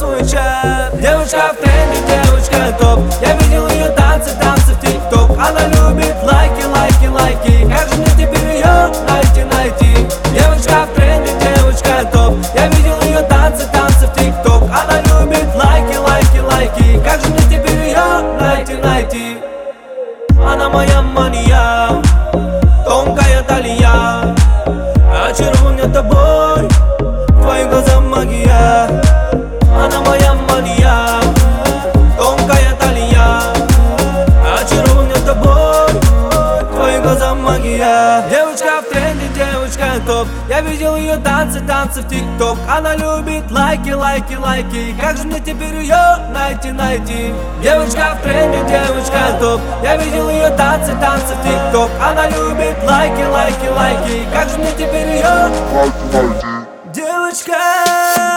свой чат. Девочка в тренде, девочка топ. Я видел ее танцы в ТикТок. Она любит лайки, лайки, лайки. Как же мне теперь ее найти? Девочка в тренде, девочка топ. Я видел ее танцы в ТикТок. Она любит лайки, лайки, лайки. Как же мне теперь ее найти? Она моя мания, тонкая талия. Очарован тобой, твои глаза магия. Она моя мания, тонкая талия. Очарован тобой, твои глаза магия. Девочка в тренде, девочка топ. Я видел ее танцы в ТикТок. Она любит лайки, лайки, лайки. Как же мне теперь ее найти? Девочка в тренде, девочка топ. Я видел ее танцы в ТикТок. Она любит лайки, лайки, лайки. Как же мне теперь ее Like, девочка?